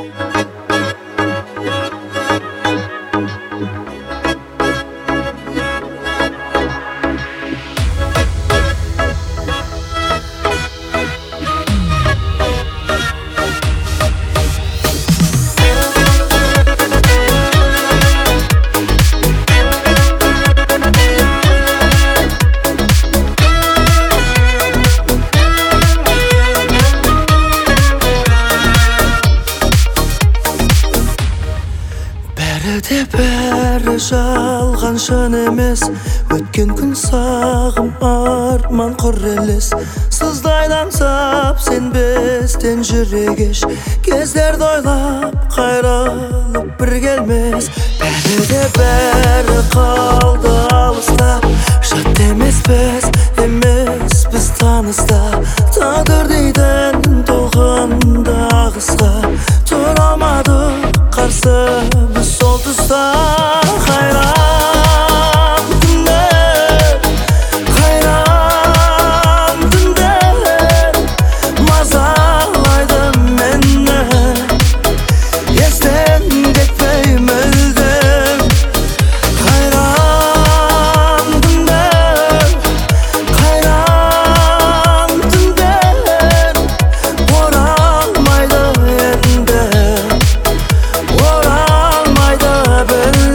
Бәрі жалған шын емес, өткен күн сағым арман құр елес. Сыздай аңсап сенбестен жүрек еш, кездерді ойлап қайрылып бір келмес. Бәрі қалды алыста, жат емеспіз таныста. Тағдыр дейтін толқынды ағысқа тұра алмадық қарсы біз сол тұста. Қайран түндер мазалайды мені, естен кетпей мүлдем. Қайран түндер оралмайды енді, оралмайды білем.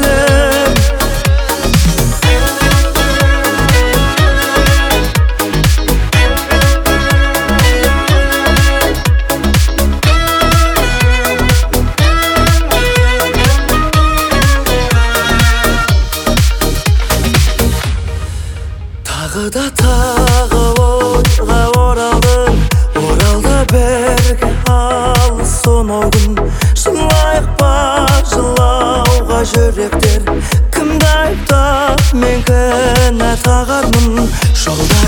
Тағы ойға оралды берге алыс сонау күн. Жылайық па жылауға жүректер, кімді айыптап мен кінә тағармын. Жолда